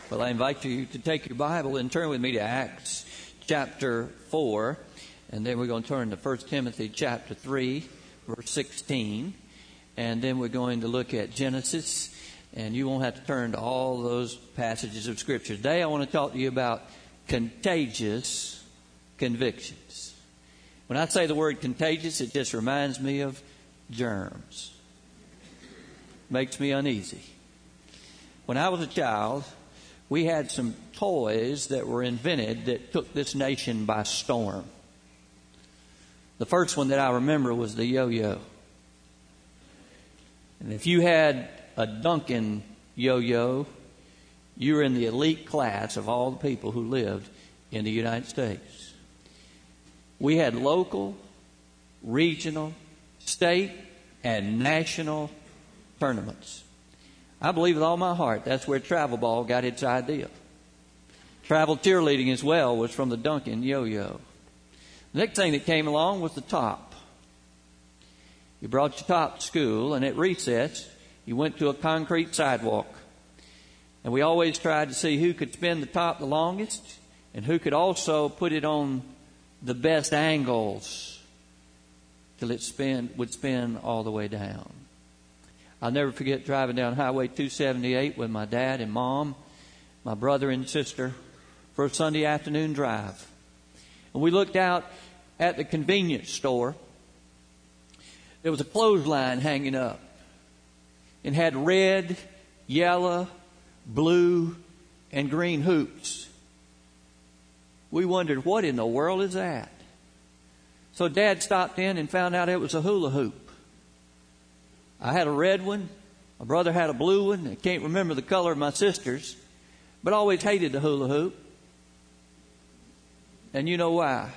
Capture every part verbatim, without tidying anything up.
Well, I invite you to take your Bible and turn with me to Acts chapter four. And then we're going to turn to First Timothy chapter three, verse sixteen. And then we're going to look at Genesis. And you won't have to turn to all those passages of Scripture. Today I want to talk to you about contagious convictions. When I say the word contagious, it just reminds me of germs. Makes me uneasy. When I was a child, we had some toys that were invented that took this nation by storm. The first one that I remember was the yo-yo. And if you had a Duncan yo-yo, you were in the elite class of all the people who lived in the United States. We had local, regional, state, and national tournaments. I believe with all my heart that's where travel ball got its idea. Travel cheerleading as well was from the Duncan yo-yo. The next thing that came along was the top. You brought your top to school, and at recess, you went to a concrete sidewalk. And we always tried to see who could spin the top the longest and who could also put it on the best angles till it spin, would spin all the way down. I'll never forget driving down Highway two seventy-eight with my dad and mom, my brother and sister, for a Sunday afternoon drive. And we looked out at the convenience store. There was a clothesline hanging up. It had red, yellow, blue, and green hoops. We wondered, what in the world is that? So Dad stopped in and found out it was a hula hoop. I had a red one. My brother had a blue one. I can't remember the color of my sister's, but I always hated the hula hoop. And you know why?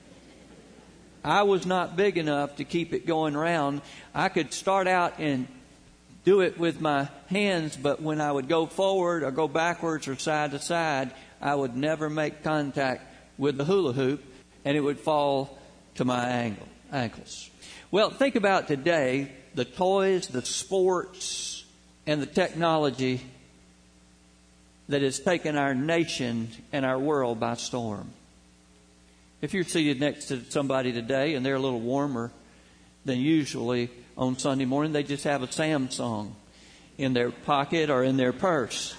I was not big enough to keep it going round. I could start out and do it with my hands, but when I would go forward or go backwards or side to side, I would never make contact with the hula hoop, and it would fall to my ankle, ankles. Well, think about today, the toys, the sports, and the technology that has taken our nation and our world by storm. If you're seated next to somebody today and they're a little warmer than usually on Sunday morning, they just have a Samsung in their pocket or in their purse.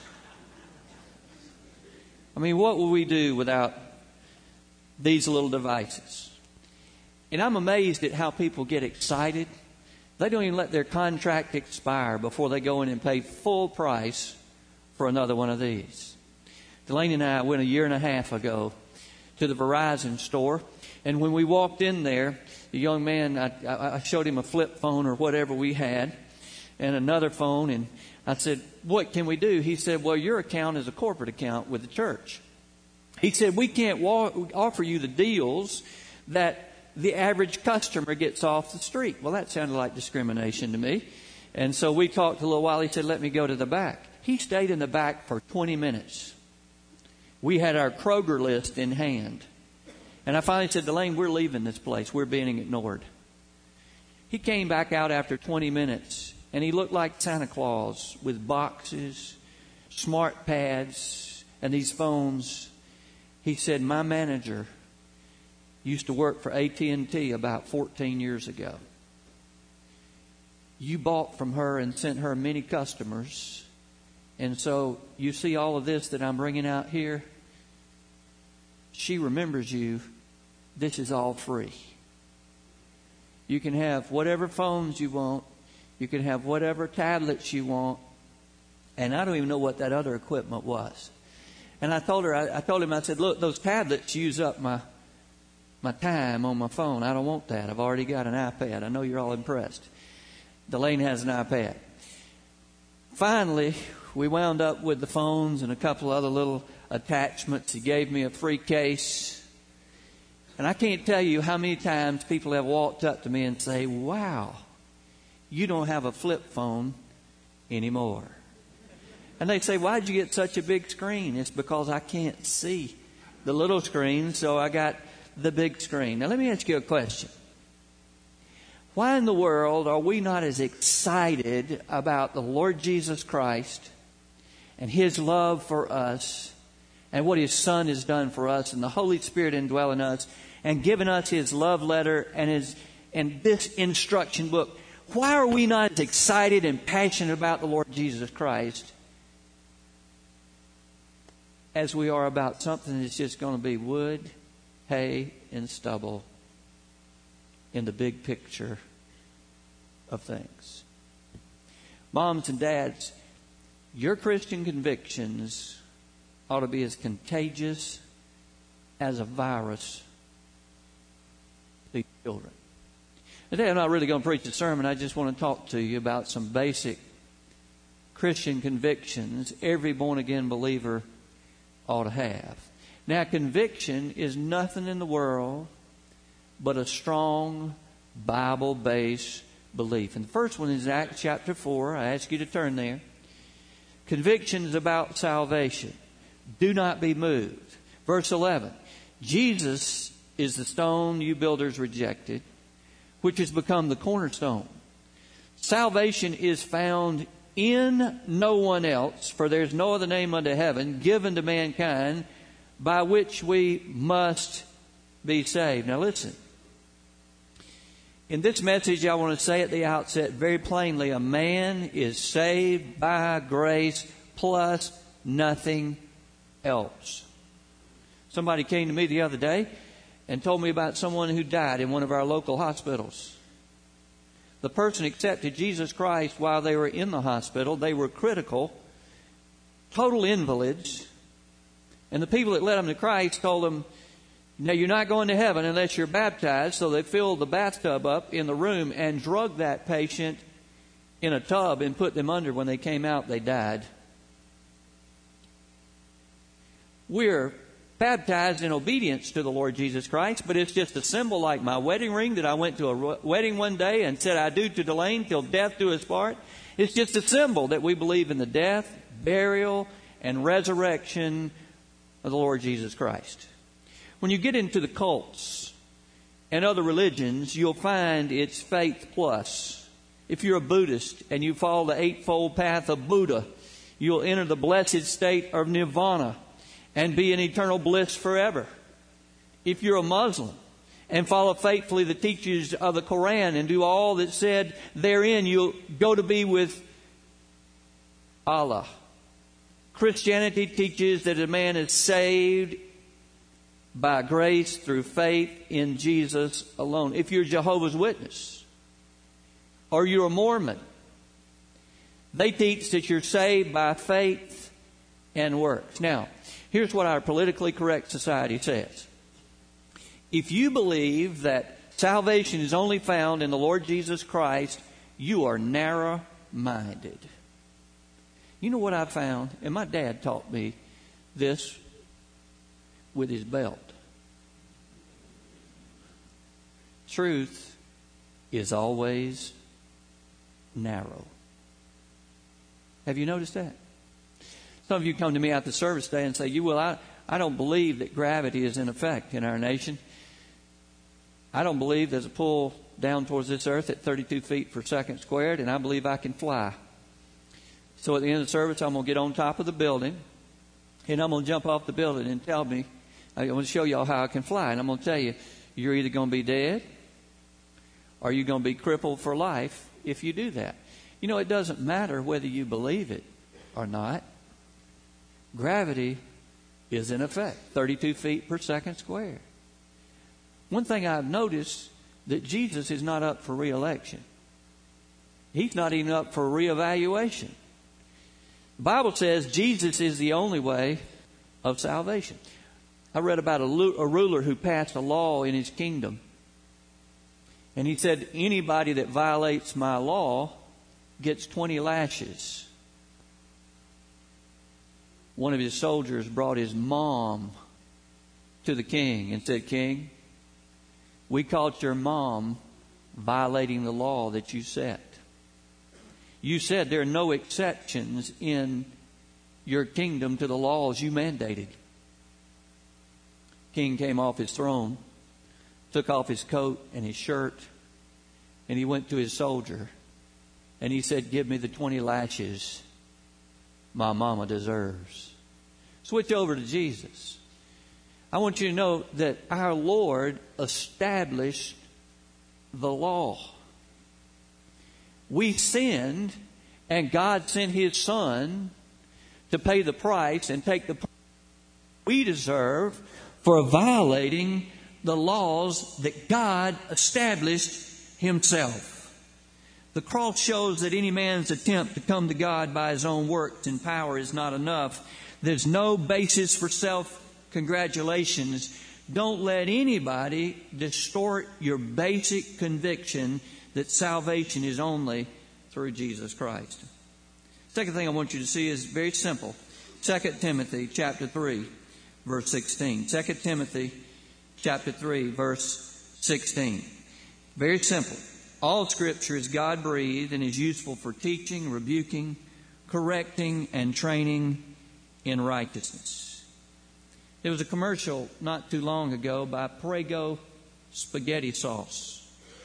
I mean, what would we do without these little devices? And I'm amazed at how people get excited. They don't even let their contract expire before they go in and pay full price for another one of these. Delaney and I went a year and a half ago to the Verizon store. And when we walked in there, the young man, I, I showed him a flip phone or whatever we had and another phone. And I said, what can we do? He said, well, your account is a corporate account with the church. He said, we can't wa- offer you the deals that the average customer gets off the street. Well, that sounded like discrimination to me. And so we talked a little while. He said, let me go to the back. He stayed in the back for twenty minutes. We had our Kroger list in hand. And I finally said, Delane, we're leaving this place. We're being ignored. He came back out after twenty minutes, and he looked like Santa Claus with boxes, smart pads, and these phones. He said, my manager used to work for A T and T about fourteen years ago. You bought from her and sent her many customers. And so you see all of this that I'm bringing out here. She remembers you. This is all free. You can have whatever phones you want. You can have whatever tablets you want. And I don't even know what that other equipment was. And I told her, I, I told him, I said, look, those tablets use up my my time on my phone. I don't want that. I've already got an iPad. I know you're all impressed. Delane has an iPad. Finally, we wound up with the phones and a couple other little attachments. He gave me a free case. And I can't tell you how many times people have walked up to me and say, wow, you don't have a flip phone anymore. And they say, why'd you get such a big screen? It's because I can't see the little screen, so I got the big screen. Now, let me ask you a question. Why in the world are we not as excited about the Lord Jesus Christ and His love for us and what His Son has done for us and the Holy Spirit indwelling us and given us His love letter and His and this instruction book, why are we not as excited and passionate about the Lord Jesus Christ as we are about something that's just going to be wood, hay, and stubble in the big picture of things? Moms and dads, your Christian convictions ought to be as contagious as a virus to these children. Today I'm not really going to preach a sermon. I just want to talk to you about some basic Christian convictions every born-again believer ought to have. Now, conviction is nothing in the world but a strong Bible-based belief. And the first one is Acts chapter four. I ask you to turn there. Convictions about salvation. Do not be moved. Verse eleven. Jesus is the stone you builders rejected, which has become the cornerstone. Salvation is found in no one else, for there is no other name under heaven given to mankind by which we must be saved. Now listen. In this message, I want to say at the outset very plainly, a man is saved by grace plus nothing else. Somebody came to me the other day and told me about someone who died in one of our local hospitals. The person accepted Jesus Christ while they were in the hospital. They were critical, total invalids. And the people that led them to Christ told them, now you're not going to heaven unless you're baptized. So they filled the bathtub up in the room and drugged that patient in a tub and put them under. When they came out, they died. We're baptized in obedience to the Lord Jesus Christ, but it's just a symbol like my wedding ring that I went to a wedding one day and said, I do to Delane till death do us part. It's just a symbol that we believe in the death, burial, and resurrection of the Lord Jesus Christ. When you get into the cults and other religions, you'll find it's faith plus. If you're a Buddhist and you follow the eightfold path of Buddha, you'll enter the blessed state of nirvana and be in eternal bliss forever. If you're a Muslim and follow faithfully the teachings of the Quran and do all that's said therein, you'll go to be with Allah. Christianity teaches that a man is saved by grace through faith in Jesus alone. If you're Jehovah's Witness or you're a Mormon, they teach that you're saved by faith and works. Now, here's what our politically correct society says. If you believe that salvation is only found in the Lord Jesus Christ, you are narrow-minded. You know what I found? And my dad taught me this with his belt. Truth is always narrow. Have you noticed that? Some of you come to me after service day and say, "You will, I, I don't believe that gravity is in effect in our nation. I don't believe there's a pull down towards this earth at thirty-two feet per second squared, and I believe I can fly. So at the end of the service, I'm going to get on top of the building, and I'm going to jump off the building and tell me, I'm going to show y'all how I can fly. And I'm going to tell you, you're either going to be dead or you're going to be crippled for life if you do that. You know, it doesn't matter whether you believe it or not. Gravity is in effect, thirty-two feet per second squared. One thing I've noticed, that Jesus is not up for re-election. He's not even up for reevaluation. The Bible says Jesus is the only way of salvation. I read about a, a ruler who passed a law in his kingdom. And he said, anybody that violates my law gets twenty lashes. One of his soldiers brought his mom to the king and said, "King, we caught your mom violating the law that you set. You said there are no exceptions in your kingdom to the laws you mandated." King came off his throne, took off his coat and his shirt, and he went to his soldier and he said, "Give me the twenty lashes my mama deserves. Switch over to Jesus. I want you to know that our Lord established the law. We sinned, and God sent His Son to pay the price and take the punishment we deserve for violating the laws that God established Himself. The cross shows that any man's attempt to come to God by his own works and power is not enough. There's no basis for self-congratulations. Don't let anybody distort your basic conviction that salvation is only through Jesus Christ. Second thing I want you to see is very simple. Second Timothy chapter three, verse sixteen. Second Timothy chapter three, verse sixteen. Very simple. All Scripture is God-breathed and is useful for teaching, rebuking, correcting, and training in righteousness. There was a commercial not too long ago by Prego spaghetti sauce.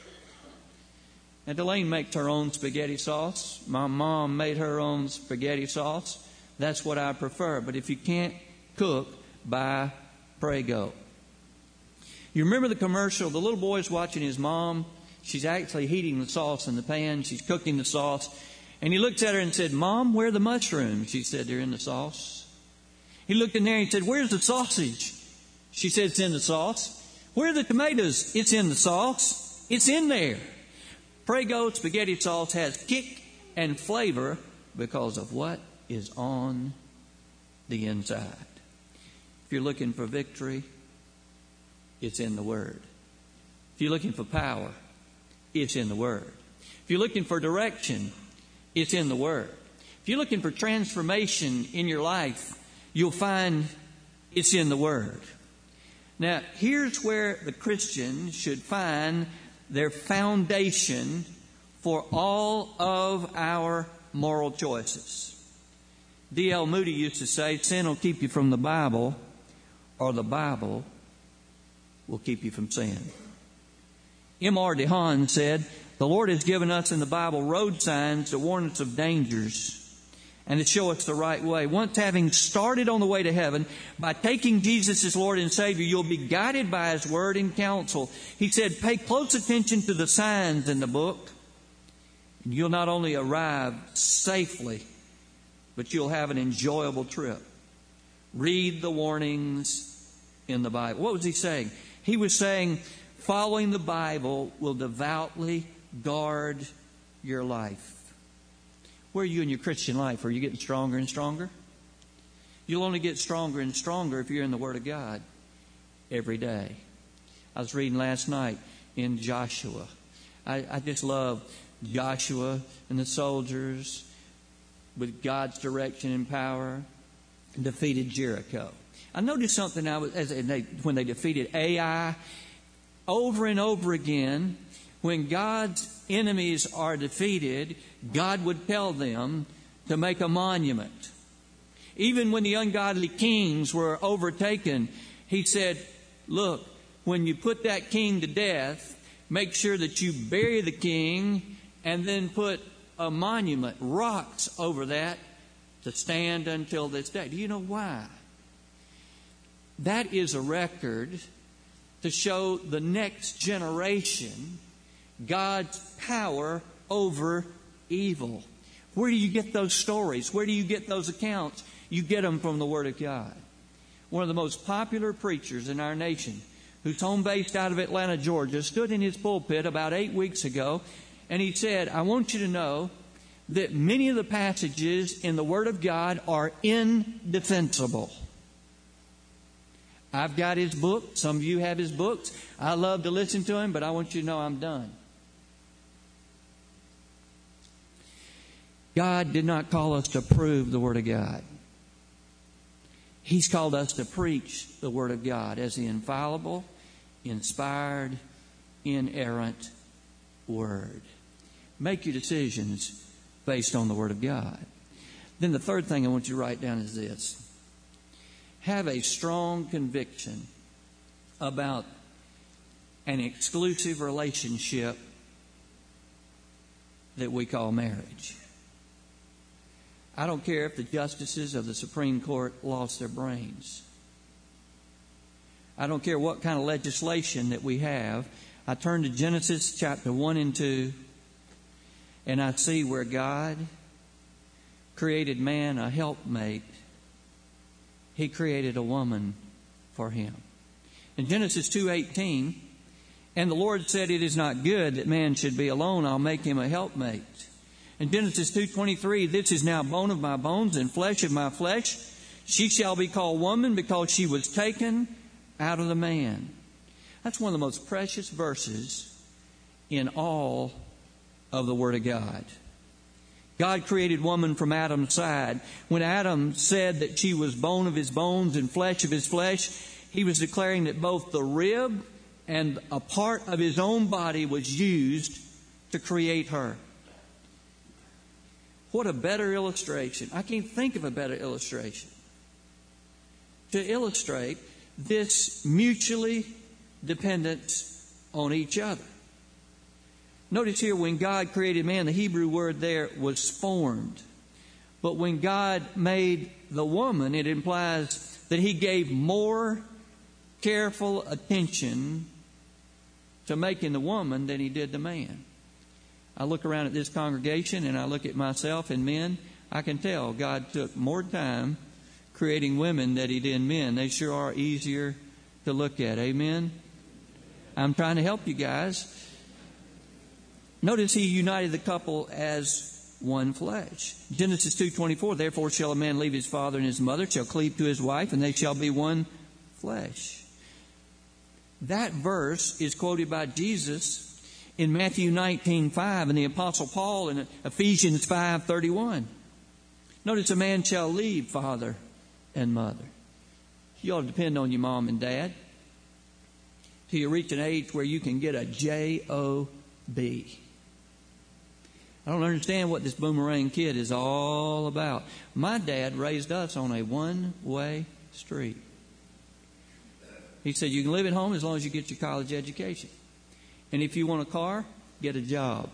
Now, Delane makes her own spaghetti sauce. My mom made her own spaghetti sauce. That's what I prefer. But if you can't cook, buy Prego. You remember the commercial? The little boy's watching his mom. She's actually heating the sauce in the pan. She's cooking the sauce. And he looked at her and said, "Mom, where are the mushrooms?" She said, "They're in the sauce." He looked in there and he said, "Where's the sausage?" She said, "It's in the sauce." "Where are the tomatoes?" "It's in the sauce." It's in there. Prego spaghetti sauce has kick and flavor because of what is on the inside. If you're looking for victory, it's in the Word. If you're looking for power, it's in the Word. If you're looking for direction, it's in the Word. If you're looking for transformation in your life, you'll find it's in the Word. Now, here's where the Christian should find their foundation for all of our moral choices. D L Moody used to say, sin will keep you from the Bible, or the Bible will keep you from sin. M R DeHaan said, the Lord has given us in the Bible road signs to warn us of dangers and to show us the right way. Once having started on the way to heaven, by taking Jesus as Lord and Savior, you'll be guided by His Word and counsel. He said, pay close attention to the signs in the book, and you'll not only arrive safely, but you'll have an enjoyable trip. Read the warnings in the Bible. What was he saying? He was saying, following the Bible will devoutly guard your life. Where are you in your Christian life? Are you getting stronger and stronger? You'll only get stronger and stronger if you're in the Word of God every day. I was reading last night in Joshua. I, I just love Joshua and the soldiers with God's direction and power defeated Jericho. I noticed something I was, as they, when they defeated Ai, over and over again, when God's enemies are defeated, God would tell them to make a monument. Even when the ungodly kings were overtaken, He said, look, when you put that king to death, make sure that you bury the king and then put a monument, rocks over that to stand until this day. Do you know why? That is a record to show the next generation God's power over evil. Where do you get those stories? Where do you get those accounts? You get them from the Word of God. One of the most popular preachers in our nation, who's home based out of Atlanta, Georgia, stood in his pulpit about eight weeks ago, and he said, I want you to know that many of the passages in the Word of God are indefensible. I've got his book. Some of you have his books. I love to listen to him, but I want you to know I'm done. God did not call us to prove the Word of God. He's called us to preach the Word of God as the infallible, inspired, inerrant Word. Make your decisions based on the Word of God. Then the third thing I want you to write down is this. Have a strong conviction about an exclusive relationship that we call marriage. I don't care if the justices of the Supreme Court lost their brains. I don't care what kind of legislation that we have. I turn to Genesis chapter one and two, and I see where God created man a helpmate. He created a woman for him. In Genesis two eighteen, and the Lord said, it is not good that man should be alone. I'll make him a helpmate. In Genesis two twenty-three, this is now bone of my bones and flesh of my flesh. She shall be called woman because she was taken out of the man. That's one of the most precious verses in all of the Word of God. God created woman from Adam's side. When Adam said that she was bone of his bones and flesh of his flesh, he was declaring that both the rib and a part of his own body was used to create her. What a better illustration. I can't think of a better illustration to illustrate this mutually dependence on each other. Notice here, when God created man, the Hebrew word there was formed. But when God made the woman, it implies that He gave more careful attention to making the woman than He did the man. I look around at this congregation and I look at myself and men. I can tell God took more time creating women than He did men. They sure are easier to look at. Amen? I'm trying to help you guys. Notice He united the couple as one flesh. Genesis two twenty-four, therefore shall a man leave his father and his mother, shall cleave to his wife, and they shall be one flesh. That verse is quoted by Jesus in Matthew nineteen five and the Apostle Paul in Ephesians five thirty-one. Notice a man shall leave father and mother. You ought to depend on your mom and dad till you reach an age where you can get a J O B. I don't understand what this boomerang kid is all about. My dad raised us on a one-way street. He said, you can live at home as long as you get your college education. And if you want a car, get a job.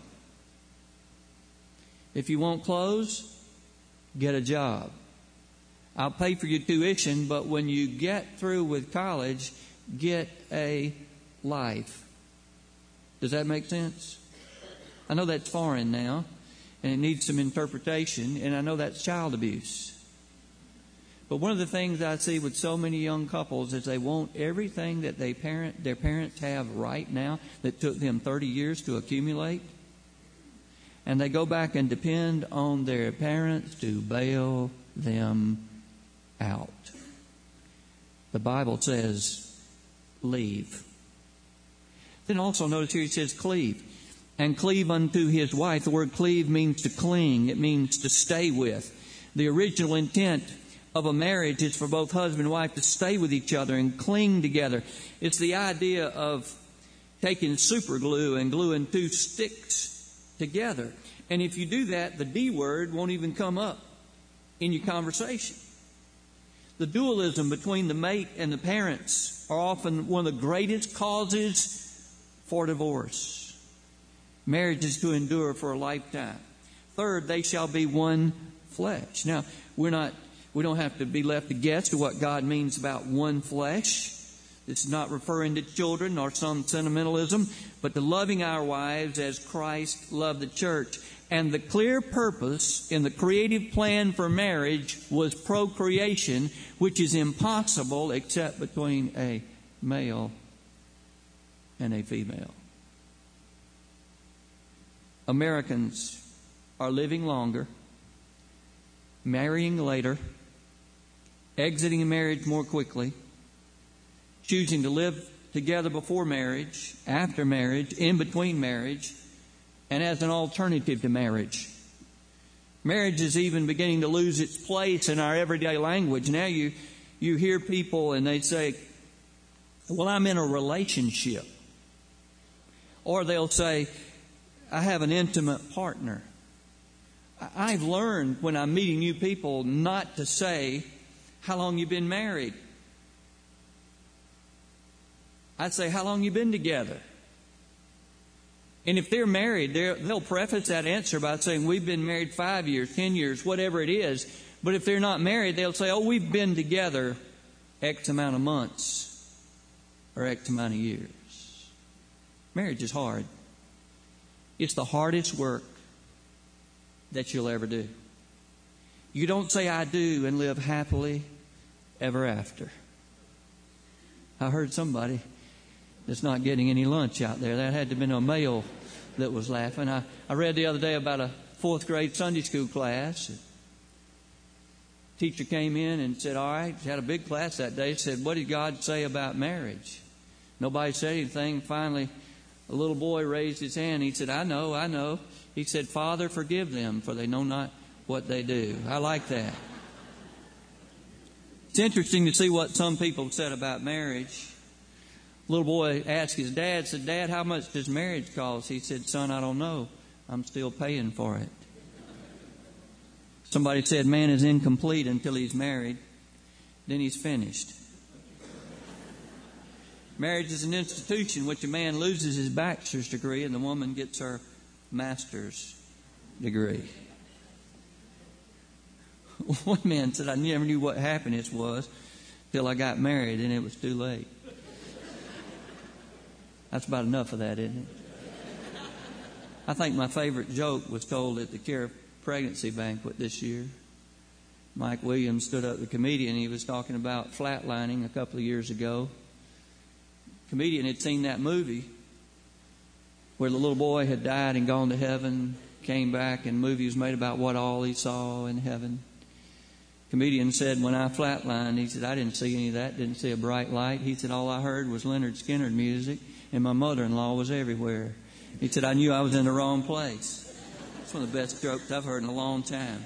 If you want clothes, get a job. I'll pay for your tuition, but when you get through with college, get a life. Does that make sense? I know that's foreign now, and it needs some interpretation, and I know that's child abuse. But one of the things I see with so many young couples is they want everything that they parent, their parents have right now that took them thirty years to accumulate. And they go back and depend on their parents to bail them out. The Bible says, leave. Then also notice here it says cleave. And cleave unto his wife. The word cleave means to cling. It means to stay with. The original intent of a marriage is for both husband and wife to stay with each other and cling together. It's the idea of taking super glue and gluing two sticks together. And if you do that, the D word won't even come up in your conversation. The dualism between the mate and the parents are often one of the greatest causes for divorce. Marriage is to endure for a lifetime. Third, they shall be one flesh. Now, we're not, we don't have to be left to guess to what God means about one flesh. This is not referring to children or some sentimentalism, but to loving our wives as Christ loved the church. And the clear purpose in the creative plan for marriage was procreation, which is impossible except between a male and a female. Americans are living longer, marrying later, exiting a marriage more quickly, choosing to live together before marriage, after marriage, in between marriage, and as an alternative to marriage. Marriage is even beginning to lose its place in our everyday language. Now you, you hear people and they say, well, I'm in a relationship. Or they'll say, I have an intimate partner. I've learned when I'm meeting new people not to say, how long you been married? I'd say, how long you been together? And if they're married, they're, they'll preface that answer by saying, we've been married five years, ten years, whatever it is. But if they're not married, they'll say, oh, we've been together X amount of months or X amount of years. Marriage is hard. It's the hardest work that you'll ever do. You don't say, I do, and live happily ever after. I heard somebody that's not getting any lunch out there. That had to have been a male that was laughing. I, I read the other day about a fourth grade Sunday school class. Teacher came in and said, all right, had a big class that day. Said, what did God say about marriage? Nobody said anything. Finally, a little boy raised his hand. He said, I know, I know. He said, Father, forgive them, for they know not what they do. I like that. It's interesting to see what some people said about marriage. Little boy asked his dad, said, Dad, how much does marriage cost? He said, son, I don't know. I'm still paying for it. Somebody said, man is incomplete until he's married. Then he's finished. Marriage is an institution which a man loses his bachelor's degree and the woman gets her master's degree. One man said, I never knew what happiness was till I got married and it was too late. That's about enough of that, isn't it? I think my favorite joke was told at the Care Pregnancy Banquet this year. Mike Williams stood up, the comedian. He was talking about flatlining a couple of years ago. The comedian had seen that movie where the little boy had died and gone to heaven, came back, and the movie was made about what all he saw in heaven. The comedian said, when I flatlined, he said, I didn't see any of that, didn't see a bright light. He said, all I heard was Leonard Skinner music, and my mother-in-law was everywhere. He said, I knew I was in the wrong place. It's one of the best jokes I've heard in a long time.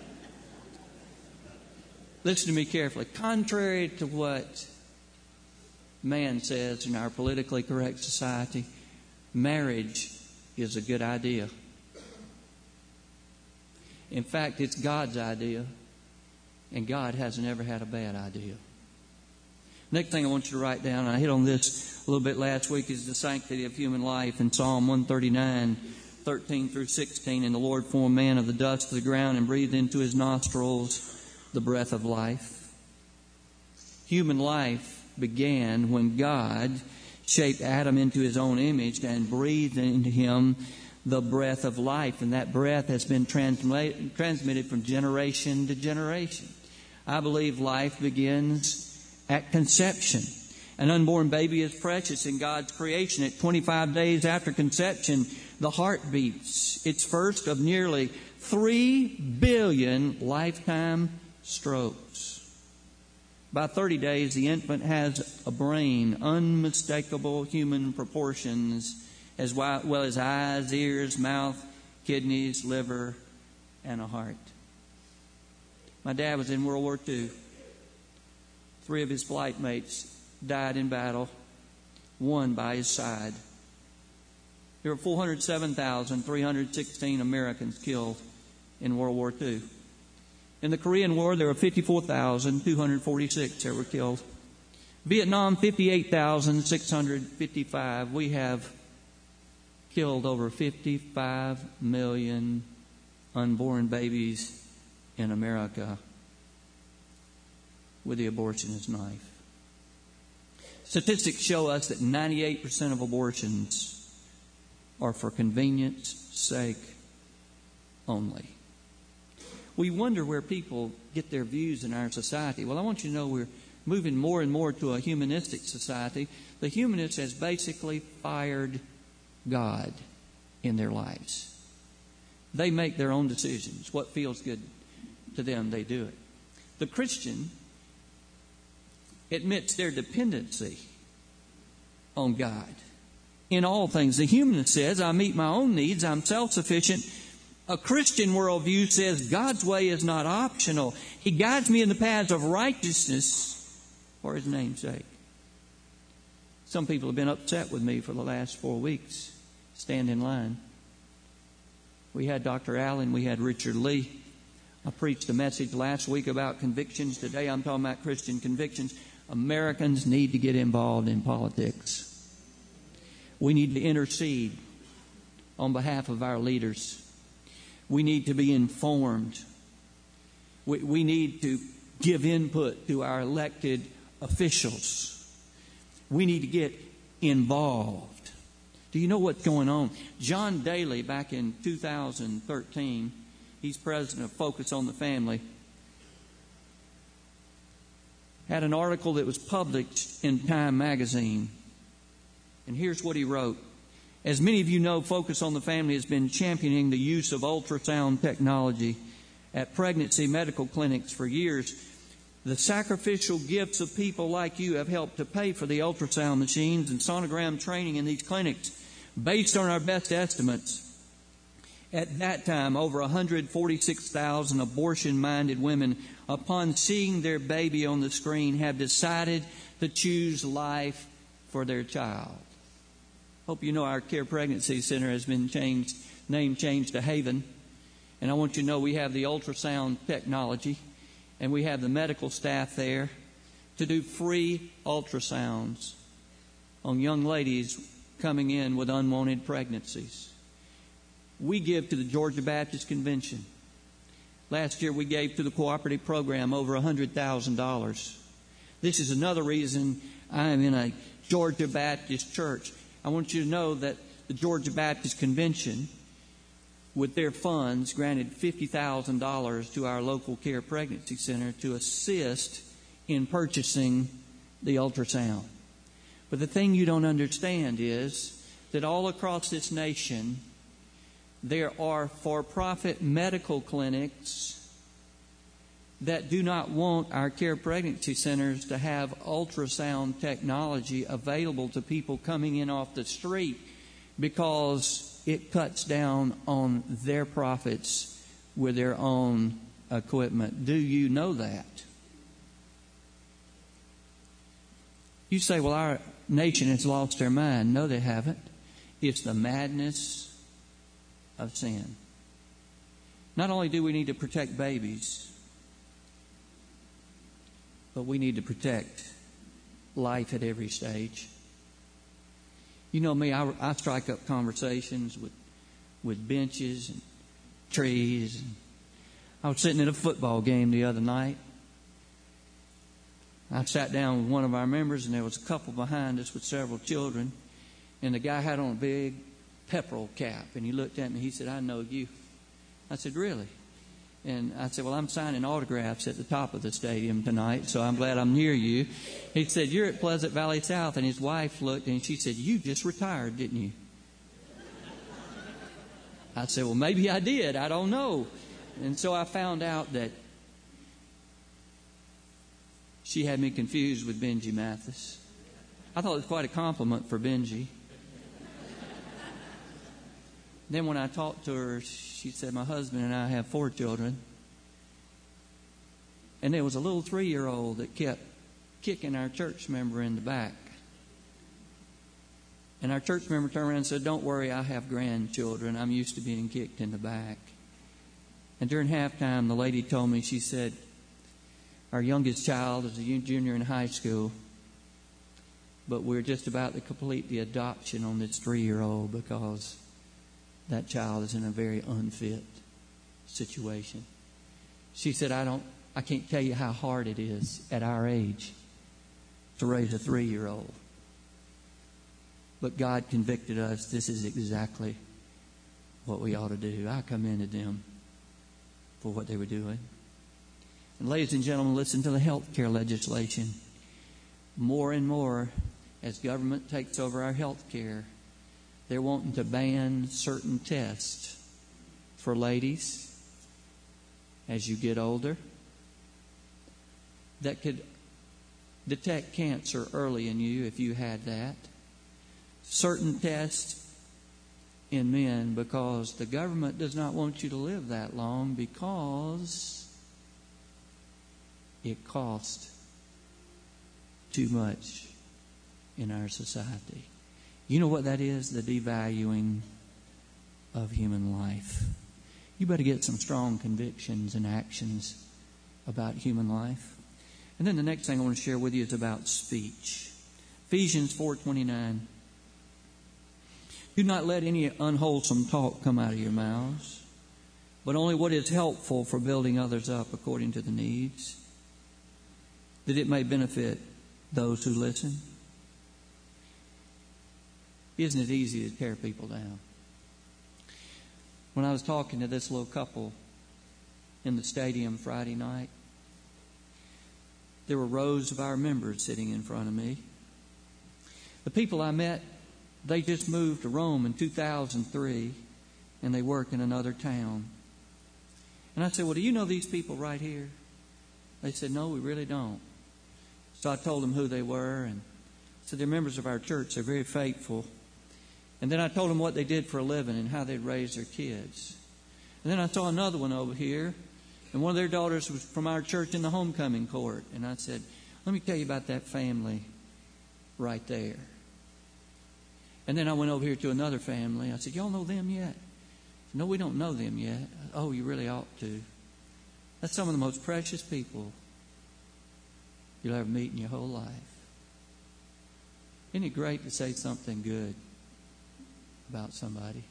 Listen to me carefully. Contrary to what man says in our politically correct society, marriage is a good idea. In fact, it's God's idea, and God hasn't ever had a bad idea. Next thing I want you to write down, and I hit on this a little bit last week, is the sanctity of human life in Psalm one thirty-nine, thirteen through sixteen. And the Lord formed man of the dust of the ground and breathed into his nostrils the breath of life. Human life began when God shaped Adam into his own image and breathed into him the breath of life. And that breath has been transmitted, transmitted from generation to generation. I believe life begins at conception. An unborn baby is precious in God's creation. At twenty-five days after conception, the heart beats. It's first of nearly three billion lifetime strokes. By thirty days, the infant has a brain, unmistakable human proportions, as well as eyes, ears, mouth, kidneys, liver, and a heart. My dad was in World War Two. Three of his flight mates died in battle, one by his side. There were four hundred seven thousand three hundred sixteen Americans killed in World War Two. In the Korean War, there were fifty-four thousand two hundred forty-six that were killed. Vietnam, fifty-eight thousand six hundred fifty-five. We have killed over fifty-five million unborn babies in America with the abortionist knife. Statistics show us that ninety-eight percent of abortions are for convenience sake only. We wonder where people get their views in our society. Well, I want you to know we're moving more and more to a humanistic society. The humanist has basically fired God in their lives. They make their own decisions. What feels good to them, they do it. The Christian admits their dependency on God in all things. The humanist says, I meet my own needs, I'm self-sufficient. A Christian worldview says God's way is not optional. He guides me in the paths of righteousness for His name's sake. Some people have been upset with me for the last four weeks. Stand in line. We had Doctor Allen, we had Richard Lee. I preached a message last week about convictions. Today I'm talking about Christian convictions. Americans need to get involved in politics. We need to intercede on behalf of our leaders. We need to be informed. We, we need to give input to our elected officials. We need to get involved. Do you know what's going on? John Daly, back in two thousand thirteen, he's president of Focus on the Family, had an article that was published in Time magazine. And here's what he wrote. As many of you know, Focus on the Family has been championing the use of ultrasound technology at pregnancy medical clinics for years. The sacrificial gifts of people like you have helped to pay for the ultrasound machines and sonogram training in these clinics. Based on our best estimates, at that time, over one hundred forty-six thousand abortion-minded women, upon seeing their baby on the screen, have decided to choose life for their child. Hope you know our Care Pregnancy Center has been changed, name changed to Haven. And I want you to know we have the ultrasound technology and we have the medical staff there to do free ultrasounds on young ladies coming in with unwanted pregnancies. We give to the Georgia Baptist Convention. Last year we gave to the cooperative program over one hundred thousand dollars. This is another reason I am in a Georgia Baptist church. I want you to know that the Georgia Baptist Convention, with their funds, granted fifty thousand dollars to our local Care Pregnancy Center to assist in purchasing the ultrasound. But the thing you don't understand is that all across this nation, there are for-profit medical clinics that do not want our Care Pregnancy Centers to have ultrasound technology available to people coming in off the street because it cuts down on their profits with their own equipment. Do you know that? You say, well, our nation has lost their mind. No, they haven't. It's the madness of sin. Not only do we need to protect babies, but we need to protect life at every stage. You know me, I, I strike up conversations with, with benches and trees. And I was sitting at a football game the other night. I sat down with one of our members, and there was a couple behind us with several children. And the guy had on a big pepperell cap, and he looked at me. He said, "I know you." I said, "Really?" And I said, "Well, I'm signing autographs at the top of the stadium tonight, so I'm glad I'm near you." He said, "You're at Pleasant Valley South." And his wife looked, and she said, "You just retired, didn't you?" I said, "Well, maybe I did. I don't know." And so I found out that she had me confused with Benji Mathis. I thought it was quite a compliment for Benji. Then when I talked to her, she said, "My husband and I have four children." And there was a little three-year-old that kept kicking our church member in the back. And our church member turned around and said, "Don't worry, I have grandchildren. I'm used to being kicked in the back." And during halftime, the lady told me, she said, "Our youngest child is a junior in high school, but we're just about to complete the adoption on this three-year-old because that child is in a very unfit situation." She said, I don't, I can't tell you how hard it is at our age to raise a three-year-old. But God convicted us. This is exactly what we ought to do. I commended them for what they were doing. And ladies and gentlemen, listen to the health care legislation. More and more, as government takes over our health care, they're wanting to ban certain tests for ladies as you get older that could detect cancer early in you if you had that. Certain tests in men because the government does not want you to live that long because it costs too much in our society. You know what that is? The devaluing of human life. You better get some strong convictions and actions about human life. And then the next thing I want to share with you is about speech. Ephesians four twenty-nine. Do not let any unwholesome talk come out of your mouths, but only what is helpful for building others up according to the needs, that it may benefit those who listen. Isn't it easy to tear people down? When I was talking to this little couple in the stadium Friday night, there were rows of our members sitting in front of me. The people I met, they just moved to Rome in two thousand three, and they work in another town. And I said, well, do you know these people right here? They said, no, we really don't. So I told them who they were, and said they're members of our church. They're very faithful. And then I told them what they did for a living and how they'd raised their kids. And then I saw another one over here, and one of their daughters was from our church in the homecoming court. And I said, let me tell you about that family right there. And then I went over here to another family. I said, y'all know them yet? No, we don't know them yet. Oh, you really ought to. That's some of the most precious people you'll ever meet in your whole life. Isn't it great to say something good about somebody?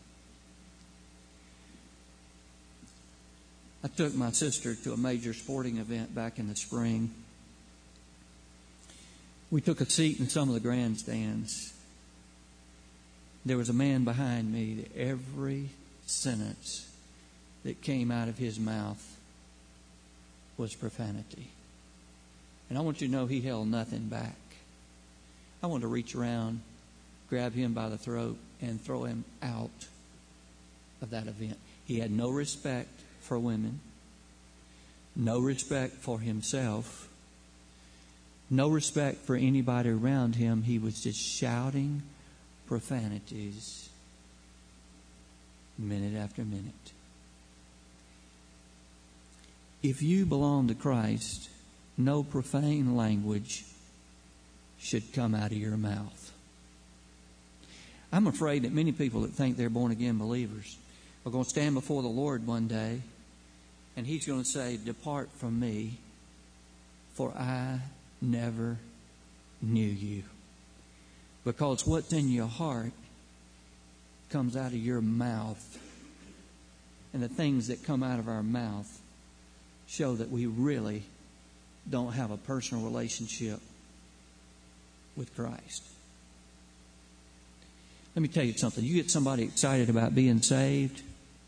I took my sister to a major sporting event back in the spring. We took a seat in some of the grandstands. There was a man behind me that every sentence that came out of his mouth was profanity. And I want you to know he held nothing back. I wanted to reach around, grab him by the throat, and throw him out of that event. He had no respect for women, no respect for himself, no respect for anybody around him. He was just shouting profanities minute after minute. If you belong to Christ, no profane language should come out of your mouth. I'm afraid that many people that think they're born-again believers are going to stand before the Lord one day, and He's going to say, depart from me, for I never knew you. Because what's in your heart comes out of your mouth. And the things that come out of our mouth show that we really don't have a personal relationship with Christ. Let me tell you something. You get somebody excited about being saved,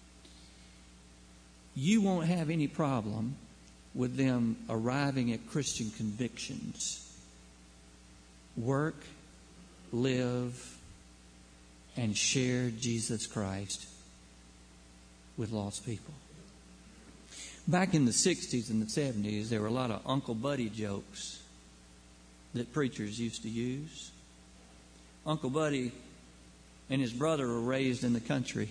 you won't have any problem with them arriving at Christian convictions. Work, live, and share Jesus Christ with lost people. Back in the sixties and the seventies, there were a lot of Uncle Buddy jokes that preachers used to use. Uncle Buddy and his brother were raised in the country.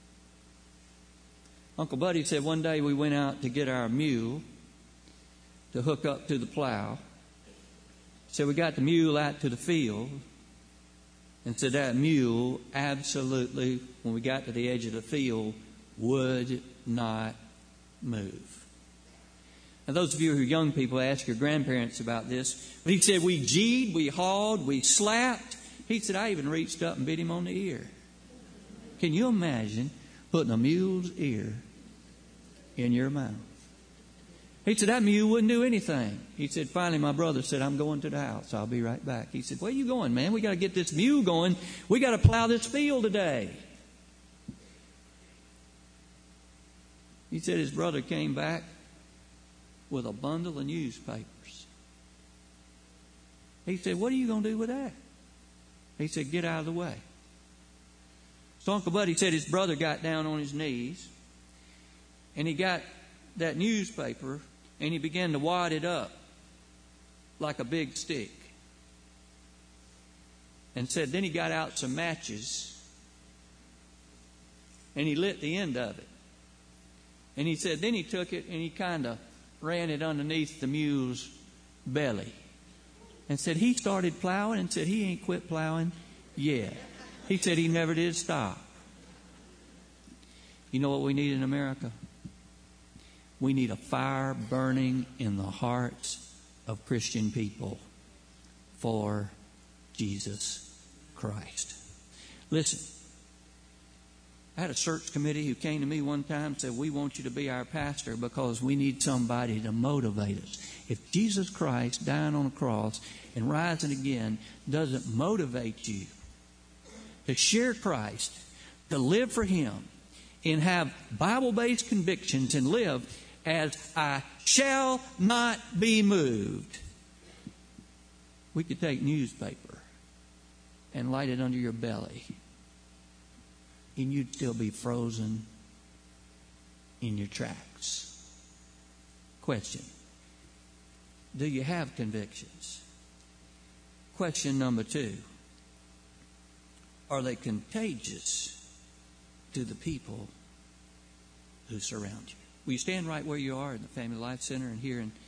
Uncle Buddy said one day we went out to get our mule to hook up to the plow. So we got the mule out to the field, and said that mule absolutely, when we got to the edge of the field, would not move. Now, those of you who are young people, ask your grandparents about this. But he said we G'd, we hauled, we slapped. He said I even reached up and bit him on the ear. Can you imagine putting a mule's ear in your mouth? He said that mule wouldn't do anything. He said finally my brother said, I'm going to the house. I'll be right back. He said, where are you going, man? We got to get this mule going. We got to plow this field today. He said his brother came back with a bundle of newspapers. He said, what are you going to do with that? He said, get out of the way. So Uncle Buddy said his brother got down on his knees, and he got that newspaper, and he began to wad it up like a big stick. And said then he got out some matches, and he lit the end of it. And he said then he took it and he kind of ran it underneath the mule's belly. And said he started plowing, and said he ain't quit plowing yet. He said he never did stop. You know what we need in America? We need a fire burning in the hearts of Christian people for Jesus Christ. Listen, I had a search committee who came to me one time and said, we want you to be our pastor because we need somebody to motivate us. If Jesus Christ dying on the cross and rising again doesn't motivate you to share Christ, to live for Him, and have Bible-based convictions and live as I shall not be moved, we could take newspaper and light it under your belly, and you'd still be frozen in your tracks. Question: do you have convictions? Question number two: are they contagious to the people who surround you? Will you stand right where you are in the Family Life Center and here in